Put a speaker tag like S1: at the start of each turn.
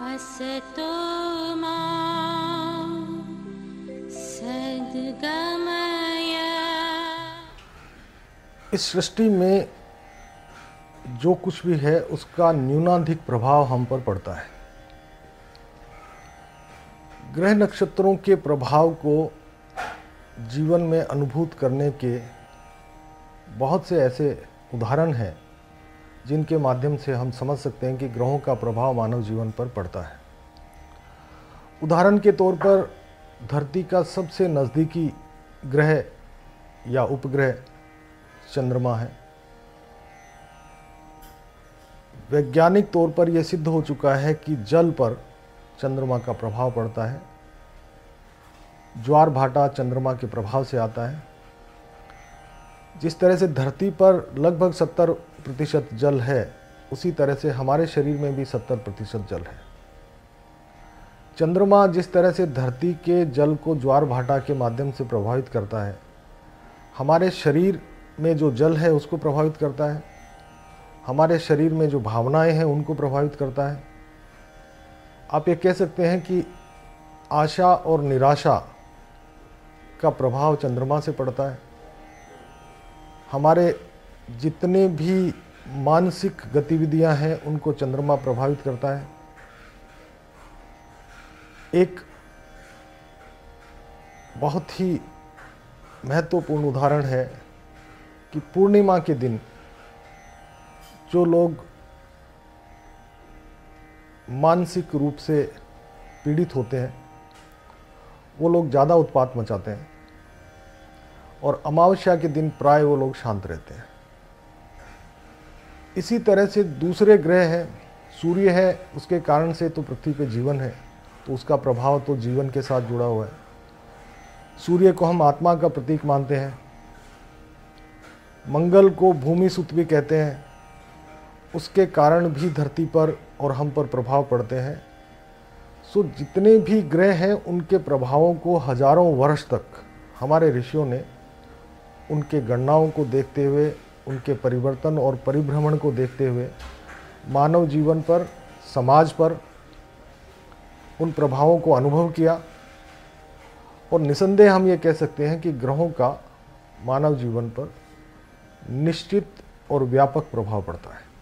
S1: असतो मा सद्गमय।
S2: इस सृष्टि में जो कुछ भी है उसका न्यूनाधिक प्रभाव हम पर पड़ता है। ग्रह नक्षत्रों के प्रभाव को जीवन में अनुभूत करने के बहुत से ऐसे उदाहरण हैं जिनके माध्यम से हम समझ सकते हैं कि ग्रहों का प्रभाव मानव जीवन पर पड़ता है। उदाहरण के तौर पर धरती का सबसे नज़दीकी ग्रह या उपग्रह चंद्रमा है। वैज्ञानिक तौर पर यह सिद्ध हो चुका है कि जल पर चंद्रमा का प्रभाव पड़ता है। ज्वार भाटा चंद्रमा के प्रभाव से आता है। जिस तरह से धरती पर लगभग 70% जल है, उसी तरह से हमारे शरीर में भी 70% जल है। चंद्रमा जिस तरह से धरती के जल को ज्वार भाटा के माध्यम से प्रभावित करता है, हमारे शरीर में जो जल है उसको प्रभावित करता है। हमारे शरीर में जो भावनाएं हैं उनको प्रभावित करता है। आप ये कह सकते हैं कि आशा और निराशा का प्रभाव चंद्रमा से पड़ता है। हमारे जितने भी मानसिक गतिविधियां हैं उनको चंद्रमा प्रभावित करता है। एक बहुत ही महत्वपूर्ण उदाहरण है कि पूर्णिमा के दिन जो लोग मानसिक रूप से पीड़ित होते हैं वो लोग ज़्यादा उत्पात मचाते हैं और अमावस्या के दिन प्राय वो लोग शांत रहते हैं। इसी तरह से दूसरे ग्रह हैं, सूर्य है, उसके कारण से तो पृथ्वी पे जीवन है, तो उसका प्रभाव तो जीवन के साथ जुड़ा हुआ है। सूर्य को हम आत्मा का प्रतीक मानते हैं। मंगल को भूमि सुत भी कहते हैं, उसके कारण भी धरती पर और हम पर प्रभाव पड़ते हैं। सो जितने भी ग्रह हैं उनके प्रभावों को हजारों वर्ष तक हमारे ऋषियों ने उनके गणनाओं को देखते हुए, उनके परिवर्तन और परिभ्रमण को देखते हुए मानव जीवन पर, समाज पर उन प्रभावों को अनुभव किया। और निसंदेह हम ये कह सकते हैं कि ग्रहों का मानव जीवन पर निश्चित और व्यापक प्रभाव पड़ता है।